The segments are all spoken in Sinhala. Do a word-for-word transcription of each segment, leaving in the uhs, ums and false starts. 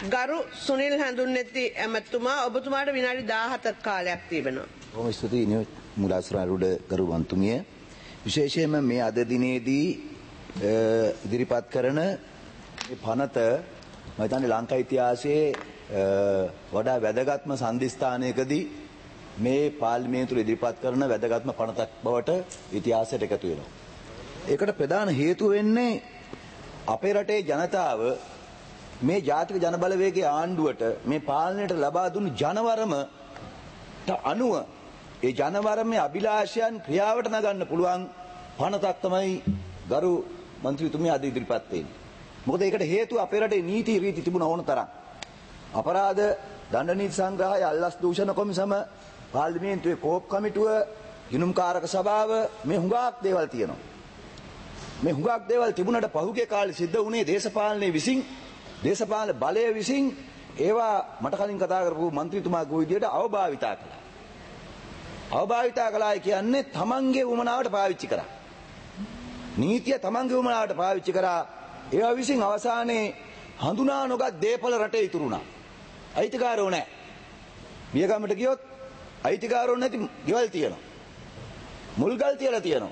ගරු සුනිල් හැඳුන්නැති ඇමතුමා ඔබතුමාට විනාඩි දාහතක් කාලයක් තිබෙනවා. බොහොම ස්තුතියි මුලාස්රාරුඩ ගරු මන්තුමිය. විශේෂයෙන්ම මේ අද දිනේදී ඉදිරිපත් කරන මේ පනත මම හිතන්නේ ලංකා ඉතිහාසයේ වඩා වැදගත්ම සම්දිස්ථානයකදී මේ පාර්ලිමේන්තුවේ ඉදිරිපත් කරන වැදගත්ම පනතක් බවට ඉතිහාසයට එකතු වෙනවා. ඒකට ප්‍රධාන හේතුව වෙන්නේ අපේ රටේ ජනතාව මේ ජාතික ජනබලවේගයේ ආණ්ඩුවට මේ පාලනයට ලබා දුන්නු ජනවරමට අනුව ඒ ජනවරමේ අභිලාෂයන් ක්‍රියාවට නගන්න පුළුවන් පනතක් තමයි ගරු මන්ත්‍රීතුමිය අද ඉදිරිපත් වෙන්නේ. මොකද ඒකට හේතුව අපේ රටේ නීති රීති තිබුණ ඕන තරම්. අපරාධ දණ්ඩ නීති සංග්‍රහය, අල්ලස් දූෂණ කොමිසම, පාර්ලිමේන්තුවේ කෝප් කමිටුව, ගිණුම්කාරක සභාව මේ හුඟක් දේවල් තියෙනවා. මේ හුඟක් දේවල් තිබුණාට පහුගිය කාලේ සිද්ධ වුණේ දේශපාලනයේ විසින් දේශපාලන බලය විසින් ඒවා මට කලින් කතා කරපු മന്ത്രിතුමා ගෝ විදියට අවභාවිතා කළා. අවභාවිතා කළා කියන්නේ තමන්ගේ උමනාවට පාවිච්චි කරා. නීතිය තමන්ගේ උමනාවට පාවිච්චි කරා. ඒවා විසින් අවසානයේ හඳුනා නොගත් දේපල රටේ ඉතුරුණා. අයිතිකාරෝ නැහැ. මියගමට ගියොත් අයිතිකාරෝ නැති ගෙවල් තියෙනවා. මුල්ගල් තියලා තියෙනවා.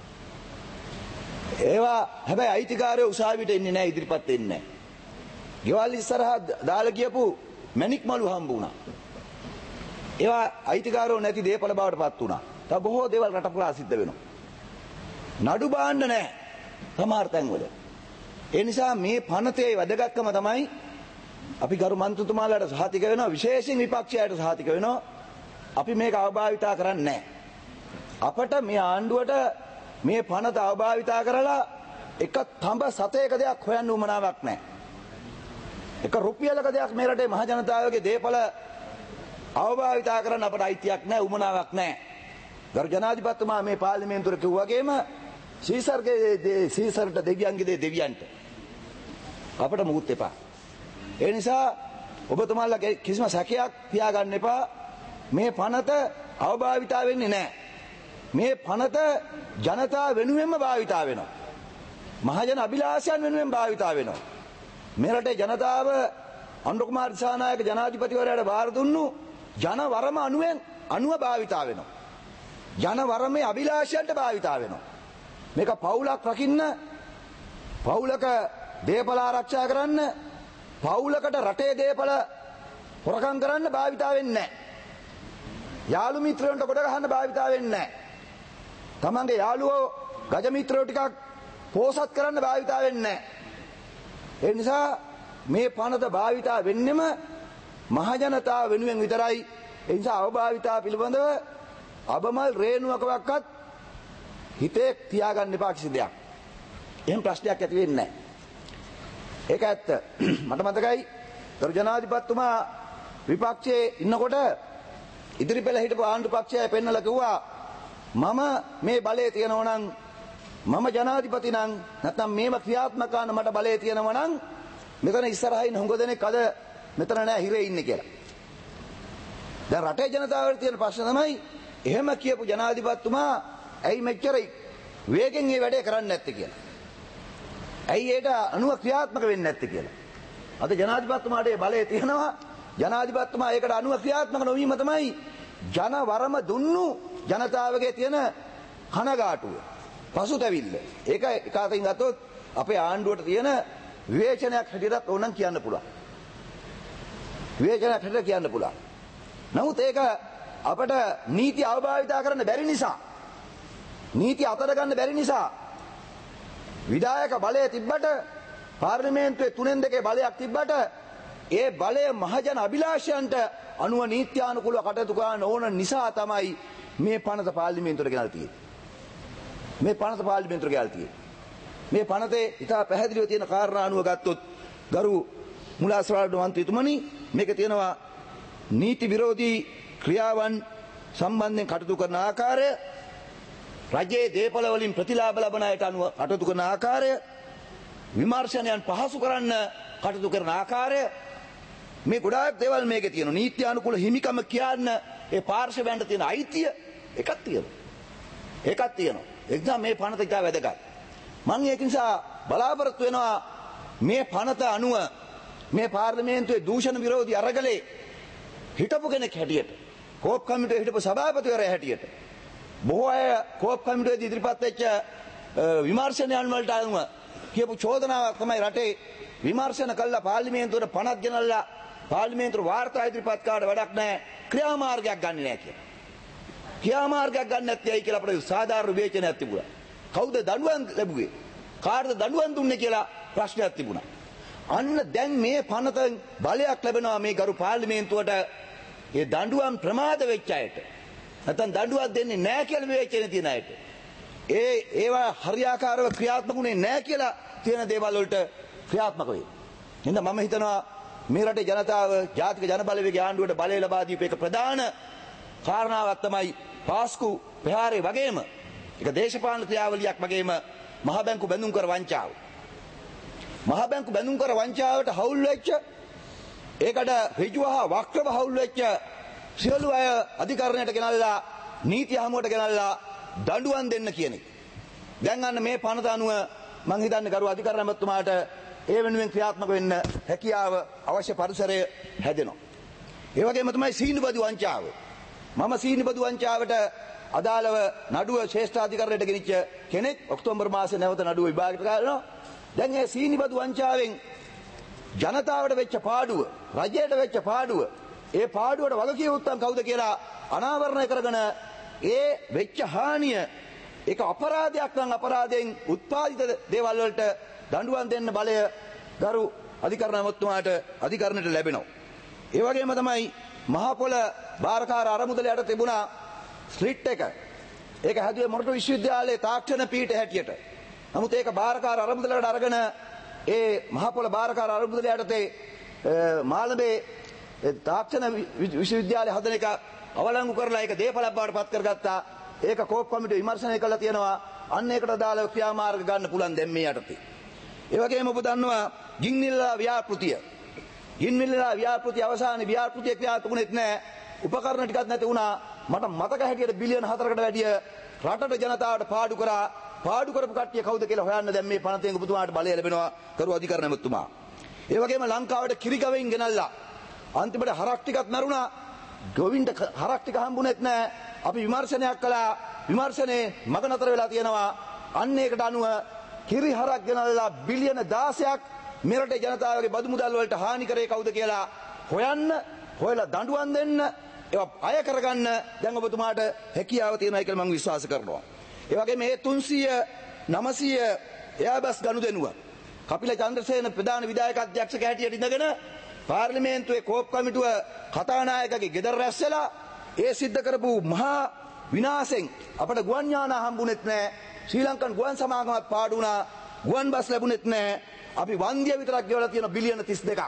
ඒවා හැබැයි අයිතිකාරයෝ උසාවියට එන්නේ නැහැ, ඉදිරිපත් වෙන්නේ නැහැ. ගෙවල් ඉස්සරහා දාලා ගියපු මැණික් මලු හම්බ වුණා. ඒවා අයිතිකාරෝ නැති දේපල බවට පත් වුණා. තව බොහෝ දේවල් රට පුරා සිද්ධ වෙනවා. නඩු බාන්න නැහැ සමහර තැන්වල. ඒ නිසා මේ පනතේ වැදගත්කම තමයි අපි ගරු මන්ත්‍රීතුමාලාට සහතික වෙනවා, විශේෂයෙන් විපක්ෂයට සහතික වෙනවා. අපි මේක අවභාවිතා කරන්නේ නැහැ. අපට මේ ආණ්ඩුවට මේ පනත අවභාවිතා කරලා එක තඹ සතේක දෙයක් හොයන්න උවමනාවක් නැහැ. එක රුපියලක දෙයක් මේ රටේ මහ ජනතාවගේ දේපල අවභාවිතා කරන්න අපට අයිතියක් නැහැ, උවමනාවක් නැහැ. ගරු ජනාධිපතිතුමා මේ පාර්ලිමේන්තුවේ කිව්වා වගේම සීසර්ගේ සීසර්ට දෙවියන්ගේ දේ දෙවියන්ට අපට මුකුත් එපා. ඒ නිසා ඔබතුමාලා කිසිම සැකයක් තියාගන්න එපා. මේ පනත අවභාවිතා වෙන්නේ නැහැ. මේ පනත ජනතාව වෙනුවෙන්ම භාවිතා වෙනවා. මහජන අභිලාෂයන් වෙනුවෙන් භාවිතා වෙනවා. මේ රටේ ජනතාව අනුර කුමාර දිසානායක ජනාධිපතිවරයාට බාර දුන්නු ජනවරම අනුවෙන් අනුව භාවිතා වෙනවා. ජනවරමේ අභිලාෂයන්ට භාවිතා වෙනවා. මේක පවුලක් රකින්න, පවුලක දේපල ආරක්ෂා කරන්න, පවුලකට රටේ දේපල හොරකම් කරන්න භාවිතා වෙන්නේ නැහැ. යාළු මිත්‍රයන්ට කොට ගහන්න භාවිතා වෙන්නේ නැහැ. තමන්ගේ යාළුවෝ ගජ මිත්‍රයෝ ටිකක් පෝසත් කරන්න භාවිතා වෙන්නේ නැහැ. ඒ නිසා මේ පනත භාවිතා වෙන්නෙම මහජනතාව වෙනුවෙන් විතරයි. ඒ නිසා අවභාවිතා පිළිබඳව අබමල් රේණුවකවත් හිතේ තියාගන්න එපා කිසි දෙයක්. එහෙම ප්‍රශ්නයක් ඇති වෙන්නේ නැහැ. ඒක ඇත්ත. මට මතකයි ගරු ජනාධිපතිතුමා විපක්ෂයේ ඉන්නකොට ඉදිරිපෙළ හිටපු ආණ්ඩු පක්ෂය පෙන්නලා කිව්වා මම මේ බලය තියනවා නම්, මම ජනාධිපති නම්, නැත්නම් මේව ක්‍රියාත්මක කරන මට බලය තියෙනවා නම් මෙතන ඉස්සරහින් හුඟ දෙනෙක් අද මෙතන නෑ හිරේ ඉන්නේ කියලා. දැන් රටේ ජනතාවට තියෙන ප්‍රශ්න තමයි එහෙම කියපු ජනාධිපතිතුමා ඇයි මෙච්චර වේගෙන් මේ වැඩේ කරන්නේ නැත්තේ කියලා. ඇයි ඒට අනුව ක්‍රියාත්මක වෙන්නේ නැත්තේ කියලා. අද ජනාධිපතිතුමාට මේ බලය තියෙනවා. ජනාධිපතිතුමා ඒකට අනුව ක්‍රියාත්මක නොවීම තමයි ජනවරම දුන්නු ජනතාවගේ තියෙන කනගාටුව, පසුතැවිල්ල. ඒක එක අතකින් ගත්තොත් අපේ ආණ්ඩුවට තියෙන විවේචනයක් හැටියටත් ඕනනම් කියන්න පුළුවන්. විවේචනයක් හැටියට කියන්න පුළුවන්. නමුත් ඒක අපට නීති අවභාවිතා කරන්න බැරි නිසා, නීති අතර ගන්න බැරි නිසා විධායක බලය තිබ්බට, පාර්ලිමේන්තුවේ තුනෙන් දෙකේ බලයක් තිබ්බට ඒ බලය මහජන අභිලාෂයන්ට අනුව නීත්‍යානුකූලව කටයුතු කරන්න ඕන නිසා තමයි මේ පනත පාර්ලිමේන්තුවට ගෙනල්ලා තියෙන්නේ. මේ පනත පාර්ලිමේන්තුවට ගෙනල්ලා තියෙන්නේ. මේ පනතේ ඉතා පැහැදිලිව තියෙන කාරණා අනුව ගත්තොත් ගරු මුලාස්වාල්ඩ මන්ත්‍රීතුමනි, මේක තියෙනවා නීති විරෝධී ක්‍රියාවන් සම්බන්ධයෙන් කටයුතු කරන ආකාරය, රජයේ දේපල වලින් ප්‍රතිලාභ ලබන අයට අනුව කටයුතු කරන ආකාරය, විමර්ශනයන් පහසු කරන්න කටයුතු කරන ආකාරය, මේ ගොඩාක් දේවල් මේකේ තියෙනවා. නීත්‍යානුකූල හිමිකම කියන්න ඒ පාර්ශවයන්ට තියෙන අයිතිය එකක් තියෙනවා. එකක් තියෙනවා. ඒ නිසා මේ පනත ඉතා වැදගත්. මම ඒක නිසා බලාපොරොත්තු වෙනවා මේ පනත අනුව මේ පාර්ලිමේන්තුවේ දූෂණ විරෝධී අරගලේ හිටපු කෙනෙක් හැටියට කෝප් කමිටුවේ හිටපු සභාපතිවරයා හැටියට බොහෝ අය කෝප් කමිටුවේදී ඉදිරිපත් වෙච්ච විමර්ශනයන් වලට අනුව කියපු චෝදනාවක් තමයි රටේ විමර්ශන කළා පාර්ලිමේන්තුවට පනත් ගෙනල්ලා පාර්ලිමේන්තුව වාර්තා ඉදිරිපත් කාට වැඩක් නැහැ ක්‍රියාමාර්ගයක් ගන්නෙ නැහැ කියලා. ක්‍රියාමාර්ගයක් ගන්න නැත්තේ ඇයි කියලා අපිට සාධාරණ විවේචනයක් තිබුණා. කවුද දඬුවම් ලැබුවේ? කාටද දඬුවම් දුන්නේ කියලා ප්‍රශ්නයක් තිබුණා. අන්න දැන් මේ පනතෙන් බලයක් ලැබෙනවා මේ ගරු පාර්ලිමේන්තුවට ඒ දඬුවම් ප්‍රමාද වෙච්ච අයට. නැත්නම් දඬුවම් දෙන්නේ නැහැ කියලා විවේචනය තියෙන අයට. ඒ ඒවා හරියාකාරව ක්‍රියාත්මකුනේ නැහැ කියලා තියෙන දේවල් වලට ක්‍රියාත්මක වෙයි. එහෙනම් මම හිතනවා මේ රටේ ජනතාව ජාතික ජනබලවේගයේ ආණ්ඩුවට බලය ලබා දීපු එක ප්‍රධාන කාරණාවක් තමයි පාස්කු ප්‍රහාරය වගේම ඒක දේශපාලන ක්‍රියාවලියක් වගේම මහ බැංකු බැඳුම් කර වංචාව. මහ බැංකු බැඳුම් කර වංචාවට හවුල් වෙච්ච ඒකට ඍජුව හා වක්‍රව හවුල් වෙච්ච සියලු අය අධිකරණයට ගෙනල්ලා නීති හමුවට ගෙනල්ලා දඬුවම් දෙන්න කියන එක. දැන් අන්න මේ පනත අනුව මම හිතන්නේ ගරු අධිකරණ මැතිතුමාට ඒ වෙනුවෙන් ක්‍රියාත්මක වෙන්න හැකියාව අවශ්‍ය පරිසරය හැදෙනවා. ඒ වගේම තමයි සීනිබදු වංචාව. මම සීනිබදු වංචාවට අදාළව නඩුව ශ්‍රේෂ්ඨාධිකරණයට ගෙනිච්ච කෙනෙක් ඔක්තෝබර් මාසේ නැවත නඩුව විභාගයට ගන්නවා. දැන් මේ සීනිබදු වංචාවෙන් ජනතාවට වෙච්ච පාඩුව, රජයට වෙච්ච පාඩුව, ඒ පාඩුවට වගකිය යුත්තන් කවුද කියලා අනාවරණය කරගෙන ඒ වෙච්ච හානිය ඒක අපරාධයක් නම් අපරාධයෙන් උත්පාදිත දේවල් වලට දඬුවම් දෙන්න බලය ගරු අධිකරණ මැතිතුමාට අධිකරණයට ලැබෙනවා. ඒ වගේම තමයි මහ පොළ බාරකාර අරමුදලයට තිබුණා ස්ලිට් එක. ඒක හැදුවේ මොරටු විශ්වවිද්‍යාලයේ තාක්ෂණ පීඨ හැටියට. නමුත් ඒක බාරකාර අරමුදලට අරගෙන ඒ මහ පොළ බාරකාර අරමුදලයට මාළඹේ තාක්ෂණ විශ්වවිද්‍යාලය හදන එක අවලංගු කරලා ඒක දේපලක් බවට පත් කරගත්තා. ඒක කෝප් කමිටුව විමර්ශනය කළා තියෙනවා. අන්න ඒකට අදාළව ක්‍රියාමාර්ග ගන්න පුළුවන් දැන් මේ යටතේ. ඒ වගේම ඔබ දන්නවා ගින්නිල්ලා ව්‍යාපෘතිය. ගින්නිල්ලා ව්‍යාපෘතිය අවසානයේ ව්‍යාපෘතිය ක්‍රියාත්මකුනෙත් නැහැ. උපකරණ ටිකක් නැති වුණා. මට මතක හැටියට බිලියන හතරකට වැඩිය රටට ජනතාවට පාඩු කරා. පාඩු කරපු කට්ටිය කවුද කියලා හොයන්න දැන් මේ පනතෙන් ඔබතුමාට බලය ලැබෙනවා කරු අධිකරණ මැතිතුමා. ඒ වගේම ලංකාවට කිරිගවෙන් ගෙනල්ලා අන්තිමට හරක් ටිකක් මරුණා. ගොවින්ට හරක් ටික හම්බුනේත් නැහැ. අපි විමර්ශනයක් කළා. විමර්ශනේ මග නතර වෙලා තියෙනවා. අන්න ඒකට අනුව කිරි හරක් ගෙනල්ලා බිලියන දාසයක් මෙරටේ ජනතාවගේ බදු මුදල් වලට හානි කරේ කවුද කියලා හොයන්න, හොයලා දඬුවම් දෙන්න, ඒවා අය කරගන්න දැන් ඔබතුමාට හැකියාව තියෙනවා කියලා මම විශ්වාස කරනවා. ඒ වගේම මේ තුන්සිය නවසිය එයාබස් ගනුදෙනුව කපිල චන්ද්‍රසේන ප්‍රධාන විධායක අධ්‍යක්ෂක හැටියට ඉඳගෙන පාර්ලිමේන්තුවේ කෝප් කමිටුව කතානායකගේ ගෙදර රැස්සලා ඒ සිද්ධ කරපු මහා විනාශෙන් අපට ගුවන් යානා හම්බුනේත් නැහැ. ශ්‍රී ලංකන් ගුවන් සමාගමක් පාඩු වුණා. ගුවන් බස් ලැබුණෙත් නැහැ. අපි වන්දිය විතරක් ගෙවලා තියෙන බිලියන තිස් දෙකක්.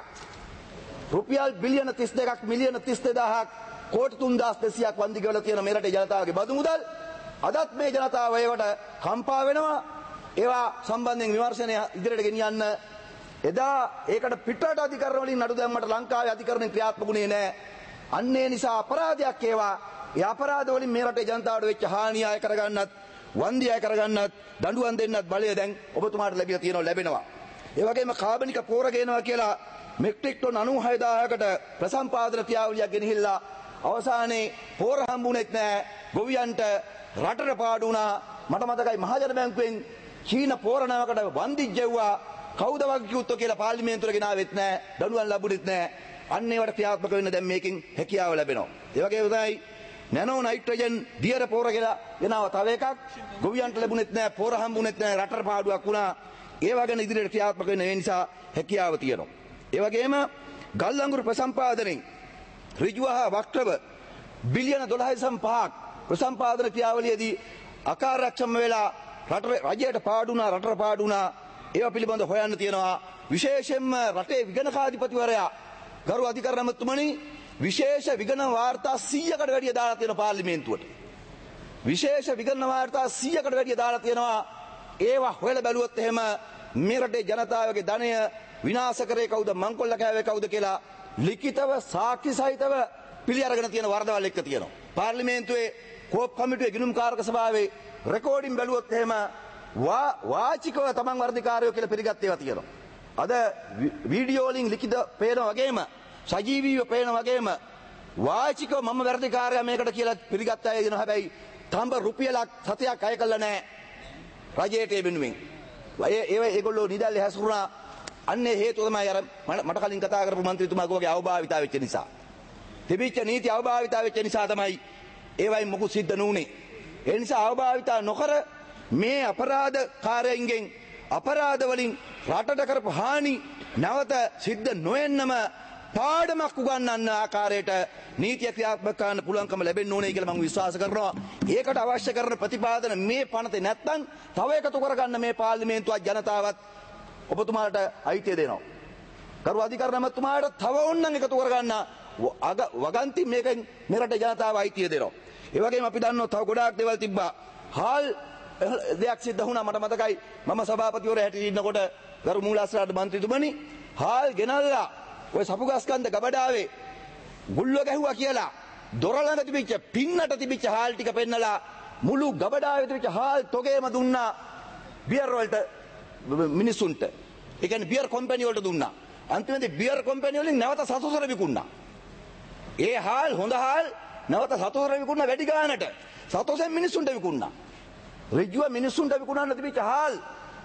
රුපියල් බිලියන තිස් දෙකක් මිලියන තිස් දෙදාහක් කෝටි තුන්දාස් දෙසීයක් වන්දි ගෙවලා තියෙන මේ රටේ ජනතාවගේ බදු මුදල් අදත් මේ ජනතාව ඒවට කම්පා වෙනවා. ඒවා සම්බන්ධයෙන් විමර්ශනය ඉදිරියට ගෙනියන්න එදා ඒකට පිටරට අධිකරණ වලින් නඩු දැම්මට ලංකාවේ අධිකරණ ක්‍රියාත්මකුනේ නැහැ. අන්න ඒ නිසා අපරාධයක් ඒවා. ඒ අපරාධ වලින් මේ රටේ ජනතාවට වෙච්ච හානිය අය කරගන්නත්, වන්දි අය කරගන්නත්, දඬුවම් දෙන්නත් බලය දැන් ඔබතුමාට ලැබිලා තියෙනවා ලැබෙනවා. ඒ වගේම කාබනික පෝර ගේනවා කියලා මෙට්‍රික් ටොන් අනූහය දාහකට ප්‍රසම්පාදන ක්‍රියාවලියක් ගෙනහිල්ලා අවසානයේ පෝර හම්බුනේත් නැහැ. ගොවියන්ට රටට පාඩු වුණා. මට මතකයි මහජන බැංකුවෙන් චීන පෝර නමකට වන්දි ජෙව්වා. කවුද වගේ කිව්වොත් කියලා පාර්ලිමේන්තුවට ගෙනාවෙත් නැහැ. දඬුවම් ලැබුණෙත් නැහැ. අන්න ඒවට ක්‍රියාත්මක වෙන්න දැන් මේකෙන් හැකියාව ලැබෙනවා. ඒ වගේම තමයි නැනෝ නයිට්‍රජන් දියර පෝර කියලා ගෙනාව තව එකක්. ගොවියන්ට ලැබුණෙත් නැහැ. පෝර හම්බුනේත් නැහැ. රටට පාඩුවක් වුණා. ඒවා ගැන ඉදිරියට ක්‍රියාත්මක වෙන්න ඒ නිසා හැකියාව තියෙනවා. ඒ වගේම ගල් අඟුරු ප්‍රසම්පාදනයෙන් ඍජුව හා වක්‍රව බිලියන දොළහ දශම පහක් ප්‍රසම්පාදන ක්‍රියාවලියේදී අකාර්යක්ෂම වෙලා රට රජයට පාඩු වුණා, රටට පාඩු වුණා. ඒවා පිළිබඳව හොයන්න තියෙනවා. විශේෂයෙන්ම රටේ විගණකාධිපතිවරයා ගරු අධිකරණ මැතිතුමනි විශේෂ විගණන වාර්තා සීයකට වැඩිය දාලා තියෙන පාර්ලිමේන්තුවට. විශේෂ විගණන වාර්තා සීයකට වැඩිය දාලා තියෙනවා. ඒවා හොයලා බැලුවොත් එහෙම මේ රටේ ජනතාවගේ ධනය විනාශ කරේ කවුද, මංකොල්ල කෑවේ කවුද කියලා ලිඛිතව සාක්ෂි සහිතව පිළි අරගෙන තියෙන වරදවල් එක්ක තියෙනවා. පාර්ලිමේන්තුවේ කෝප් කමිටුවේ ගිණුම්කාරක සභාවේ රෙකෝඩින් බැලුවොත් එහෙම වාචිකව තමන් වර්ධිකාරයෝ කියලා පිළිගත් ඒවා තියෙනවා. අද වීඩියෝ වලින් ලිඛිත පේන වගේම සජීවීව පේන වගේම වාචිකව මම වැඩිකාරයා මේකට කියලා පිළිගත් අය දෙනවා. හැබැයි තඹ රුපියලක් සතයක් අය කළා නැහැ රජයට වෙනුවෙන්. ඒ ඒ ඒගොල්ලෝ නිදැල්ලේ හැසුරුණා. අන්නේ හේතුව තමයි අර මට කලින් කතා කරපු മന്ത്രിතුමාගේ අවභාවිතා වෙච්ච නිසා. තිබිච්ච නීති අවභාවිතා වෙච්ච නිසා තමයි ඒවයින් මොකුත් සිද්ධ නුනේ. ඒ නිසා අවභාවිතා නොකර මේ අපරාධකාරයන්ගෙන් අපරාධ වලින් රටට කරපු හානි නැවත සිද්ධ නොවෙන්නම පාඩමක් උගන්වන්න ආකාරයට නීතිය ක්‍රියාත්මක කරන්න පුළුවන්කම ලැබෙන්න ඕනේ කියලා මම විශ්වාස කරනවා. ඒකට අවශ්‍ය කරන ප්‍රතිපාදන මේ පනතේ නැත්නම් තව එකතු කරගන්න මේ පාර්ලිමේන්තුවත් ජනතාවත් ඔබතුමාට අයිතිය දෙනවා. කරු අධිකරණ මැතිතුමාට තව ඕනනම් එකතු කරගන්න වගන්ති මේකෙන් මෙරට ජනතාව අයිතිය දෙනවා. ඒ වගේම අපි දන්නවා තව ගොඩාක් දේවල් තිබ්බා. හාල් දෙයක් සිද්ධ වුණා මට මතකයි. මම සභාපතිවරු හැටියට ඉන්නකොට ගරු මූලාශ්‍රාට මන්ත්‍රීතුමනි හාල් ගෙනල්ලා ඔය සපුගස්කන්ද ගබඩාවේ ගුල්ලෝ ගැහුවා කියලා දොර ළඟ තිබිච්ච පින්නට තිබිච්ච හාල් ටික පෙන්නලා මුළු ගබඩාවේ තිබිච්ච හාල් තොගේම දුන්නා බියර් වලට මිනිසුන්ට. ඒ කියන්නේ බියර් කම්පැනි වලට දුන්නා. අන්තිමේදී බියර් කම්පැනි වලින් නැවත සතොසර විකුණා. ඒ හාල් හොඳ හාල් නැවත සතොසර විකුණා වැඩි ගානට. සතොසෙන් මිනිසුන්ට විකුණා. ඍජුව මිනිසුන්ට විකුණන්න තිබිච්ච හාල්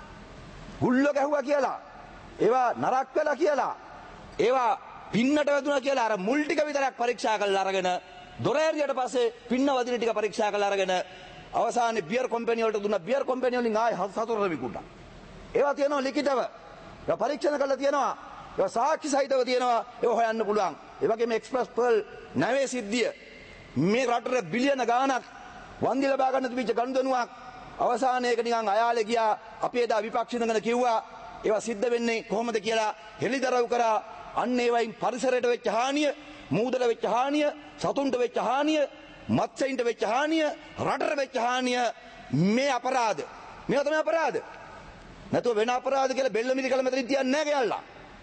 ගුල්ලෝ ගැහුවා කියලා ඒවා නරක් වෙලා කියලා ඒවා පින්නට වැදුනා කියලා අර මුල් ටික විතරක් පරීක්ෂා කරලා අරගෙන දොර ඇරියට පස්සේ පින්න වදින ටික පරීක්ෂා කරලා අරගෙන අවසානයේ බියර් කම්පැනි වලට දුන්නා. බියර් කම්පැනි වලින් ආයෙ සතොසර විකුණා. ඒවා තියෙනවා ලිඛිතව. ඒවා පරීක්ෂණ කරලා තියෙනවා. ඒවා සාක්ෂි සහිතව තියෙනවා. ඒවා හොයන්න පුළුවන්. ඒ වගේම එක්ස්ප්‍රස් පර්ල් නැවේ සිද්ධිය මේ රටට බිලියන ගාණක් වන්දි ලබා ගන්න තිබිච්ච ගනුදෙනුවක් අවසානයේ එක නිකන් අයාලේ ගියා. අපි එදා විපක්ෂ ඉඳගෙන කිව්වා ඒවා සිද්ධ වෙන්නේ කොහොමද කියලා හෙළිදරව් කරා. අන්න ඒවයින් පරිසරයට වෙච්ච හානිය, මූදල වෙච්ච හානිය, සතුන්ට වෙච්ච හානිය, මත්ස්‍යයින්ට වෙච්ච හානිය, රටට වෙච්ච හානිය මේ අපරාධ. මේවා තමයි අපරාධ. නැතුව වෙන අපරාධ කියලා බෙල්ල මිලි කළ මෙතන තියන්නේ නැහැ කියලා.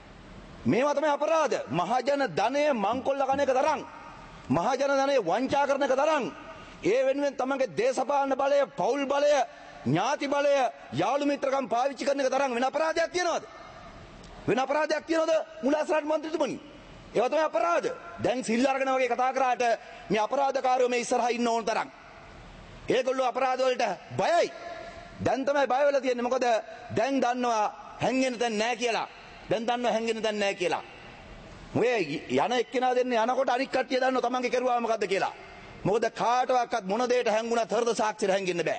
මේවා තමයි අපරාධ. මහජන ධනය මංකොල්ල කන එක තරම්, මහජන ධනය වංචා කරන එක තරම්, ඒ වෙනුවෙන් තමන්ගේ දේශපාලන බලය, පෞල් බලය, ඥාති බලය, යාළු මිත්‍රකම් පාවිච්චි කරන එක තරම් වෙන අපරාධයක් තියනවද? වෙන අපරාධයක් තියනවද මුලාස්රාට මන්ත්‍රීතුමනි? ඒවා තමයි අපරාධ. දැන් සිල් අරගෙන වගේ කතා කරාට මේ අපරාධකාරයෝ මේ ඉස්සරහා ඉන්න ඕන තරම්. ඒගොල්ලෝ අපරාධ වලට බයයි. දැන් තමයි බය වෙලා තියෙන්නේ. මොකද දැන් දන්නවා හැංගෙන්න තැන් නැහැ කියලා. දැන් දන්නවා හැංගෙන්න තැන් නැහැ කියලා. ඔය යන එක්කෙනා දෙන්නේ යනකොට අනික් කට්ටිය දන්නවා තමන්ගේ කෙරුවා මොකද්ද කියලා. මොකද කාටවත් මොන දෙයකට හැංගුණත් හෘද සාක්ෂියට හැංගෙන්න බෑ.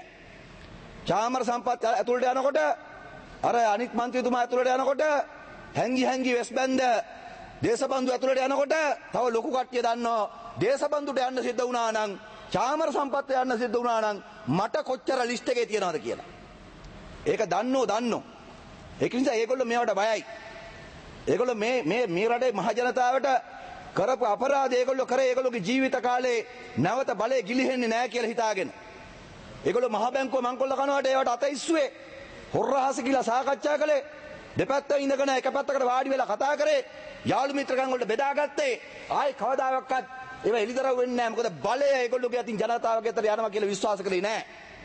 චාමර සම්පත් ඇතුළට යනකොට අර අනික් මන්ත්‍රීතුමා ඇතුළට යනකොට හැංගි හැංගි වෙස් බැන්ද දේශබන්දු ඇතුළට යනකොට තව ලොකු කට්ටිය දන්නවා දේශබන්දුට යන්න සිද්ධ වුණා නම්, චාමර සම්පත් යන්න සිද්ධ වුණා නම් මට කොච්චර ලිස්ට් එකේ තියනවද කියලා. ඒක දන්නෝ දන්නෝ. ඒක නිසා ඒගොල්ලෝ මේවට බයයි. ඒගොල්ලෝ මේ මේ මේ රටේ මහ ජනතාවට කරපු අපරාධ ඒගොල්ලෝ කරේ ඒගොල්ලෝගේ ජීවිත කාලේ නැවත බලය ගිලිහෙන්නේ නැහැ කියලා හිතාගෙන. ඒගොල්ලෝ මහ බැංකුව මංකොල්ල කනවට ඒවට අත ඉස්සුවේ. හොරහාස කියලා සාකච්ඡා කළේ. දෙපැත්ත ඉඳගෙන එක පැත්තකට වාඩි වෙලා කතා කරේ. යාළු මිත්‍රකම් වලට බෙදාගත්තේ. ආයි කවදාවත් ඒවා එලිදරව් වෙන්නේ නැහැ. මොකද බලය ඒගොල්ලෝගේ අතින් ජනතාවගේ අතට යනවා කියලා විශ්වාස කරේ නැහැ.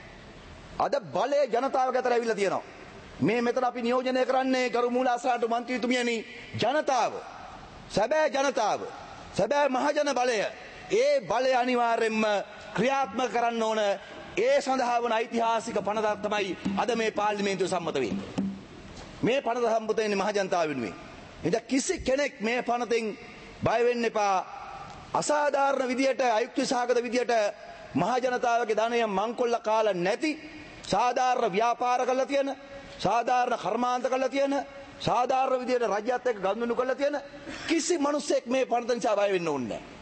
අද බලය ජනතාවගේ අතට ඇවිල්ලා තියෙනවා. මේ මෙතන අපි නියෝජනය කරන්නේ ගරු මූලාශ්‍රාට මන්ත්‍රීතුමියනි ජනතාව. සැබෑ ජනතාව. සැබෑ මහජන බලය. ඒ බලය අනිවාර්යෙන්ම ක්‍රියාත්මක කරන්න ඕන. ඒ සඳහා වන ඓතිහාසික පනතක් තමයි අද මේ පාර්ලිමේන්තුවේ සම්මත වෙන්නේ. මේ පනත සම්මත වෙන්නේ මහ ජනතාව වෙනුවෙන්. ඉතින් කිසි කෙනෙක් මේ පනතෙන් බය වෙන්න එපා. අසාධාරණ විදියට, අයුක්ති සහගත විදියට මහ ජනතාවගේ ධනය මංකොල්ල කාලා නැති, සාධාරණ ව්‍යාපාර කරලා තියෙන, සාධාරණ කර්මාන්ත කරලා තියෙන, සාධාරණ විදියට රජයත් එක්ක ගනුදෙනු කරලා තියෙන කිසි මිනිසෙක් මේ පනත නිසා බය වෙන්න ඕනේ නැහැ.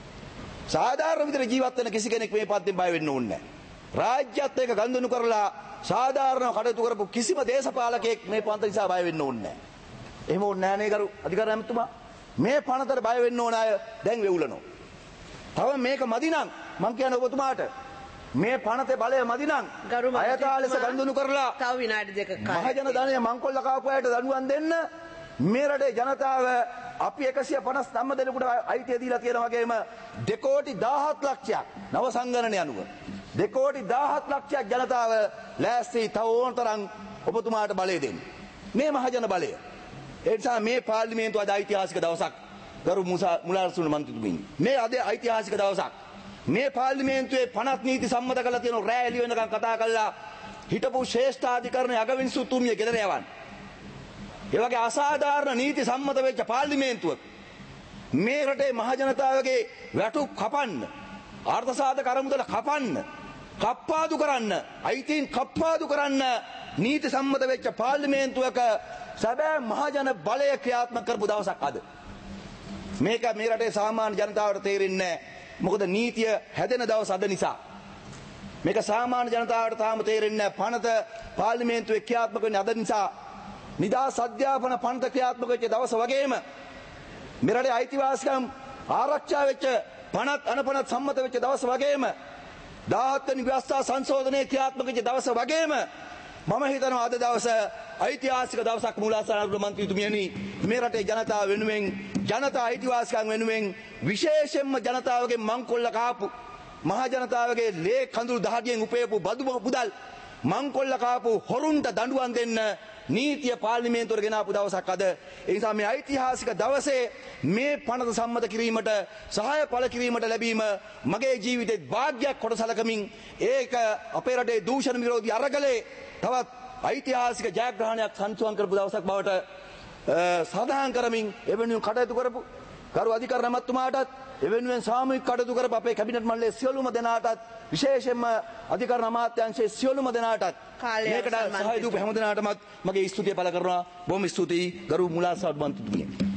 සාධාරණ විදියට ජීවත් වෙන කිසි කෙනෙක් මේ පනතෙන් බය වෙන්න ඕනේ නැහැ. රාජ්‍යත් එක්ක ගනුදෙනු කරලා සාධාරණ කටයුතු කරපු කිසිම දේශපාලකයෙක් මේ පනත නිසා බය වෙන්න ඕනේ නැහැ. එහෙම ඕනේ නැහැ නේ කරු අධිකාරී ඇමතුමා. මේ පනතට බය වෙන්න ඕන අය දැන් වෙවුලනවා. තව මේක මදි නම් මං කියන්නේ ඔබතුමාට මේ පනතේ බලය මදි නම් අයථාලස ගනුදෙනු කරලා තව විනාඩි දෙකක් මහජන ධනය මංකොල්ල කාපු අයට දඬුවම් දෙන්න. මේ රටේ ජනතාව අපි එකසිය පනස් නවය දෙනෙකුට අයිතිය දීලා තියෙන වගේම දෙකෝටි දාහත් ලක්ෂයක් නව සංගණනය අනුව දෙකෝටි දාහත් ලක්ෂයක් ජනතාව ලෑස්ති තව ඕන තරම් ඔබතුමාට බලය දෙන්න. මේ මහජන බලය. ඒ නිසා මේ පාර්ලිමේන්තුව අද ඓතිහාසික දවසක්. ගරු මුලාරසුන මන්ත්‍රීතුමනි. මේ අද ඓතිහාසික දවසක්. මේ පාර්ලිමේන්තුවේ පනත් නීති සම්මත කරලා තියෙන රෑ එළි වෙනකන් කතා කළා හිටපු ශ්‍රේෂ්ඨාධිකරණ අගවිනිසුතුමිය ගෙදර යවන්න. ඒ වගේ අසාධාරණ නීති සම්මත වෙච්ච පාර්ලිමේන්තුවක මේ රටේ මහ ජනතාවගේ වැටුප් කපන්න, ආර්ථසාධක අරමුදල කපන්න, කප්පාදු කරන්න, අයිතීන් කප්පාදු කරන්න නීති සම්මත වෙච්ච පාර්ලිමේන්තුවක සැබෑ මහජන බලය ක්‍රියාත්මක කරපු දවසක් අද. මේක මේ රටේ සාමාන්‍ය ජනතාවට තේරෙන්නේ නැහැ. මොකද නීතිය හැදෙන දවස් අද නිසා. මේක සාමාන්‍ය ජනතාවට තාම තේරෙන්නේ නැහැ. පනත පාර්ලිමේන්තුවේ ක්‍රියාත්මක වෙන්නේ අද නිසා. නිදාස් අධ්‍යාපන පනත ක්‍රියාත්මක වෙච්ච දවස වගේම මේ රටේ අයිතිවාසිකම් ආරක්ෂා වෙච්ච පනත් අනපනත් සම්මත වෙච්ච දවස වගේම දාහත් වෙනි ව්‍යවස්ථා සංශෝධනයේ ක්‍රියාත්මක වෙච්ච දවස වගේම මම හිතනවා අද දවස ඓතිහාසික දවසක් මුලාසනාරුල මන්ත්‍රීතුමියනි. මේ රටේ ජනතාව වෙනුවෙන්, ජනතා අයිතිවාසිකම් වෙනුවෙන්, විශේෂයෙන්ම ජනතාවගේ මංකොල්ල කාපු, මහ ජනතාවගේ ලේ කඳුළු දහඩියෙන් උපයපු බදු මුදල් මංකොල්ල කාපු හොරුන්ට දඬුවම් දෙන්න නීතිය පාර්ලිමේන්තුවට ගෙන ආපු දවසක් අද. ඒ නිසා මේ ඓතිහාසික දවසේ මේ පනත සම්මත කිරීමට, සහාය පළ කිරීමට ලැබීම මගේ ජීවිතේ වාග්යක් කොට සැලකමින් ඒක අපේ රටේ දූෂණ විරෝධී අරගලේ තවත් ඓතිහාසික ජයග්‍රහණයක් සංසුන් කරපු දවසක් බවට සඳහන් කරමින් එවෙනුවෙන් කටයුතු කරපු ගරු අධිකරණ අමාත්‍යතුමාටත්, එවෙනුවෙන් සාමූහික කටයුතු කරපු අපේ කැබිනට් මණ්ඩලයේ සියලුම දෙනාටත්, විශේෂයෙන්ම අධිකරණ අමාත්‍යාංශයේ සියලුම දෙනාටත් මේකට සහාය දීපු හැම දෙනාටමත් මගේ ස්තුතිය පළ කරනවා. බොහොම ස්තුතියි ගරු මුලාසත් මන්ත්‍රීතුමිය.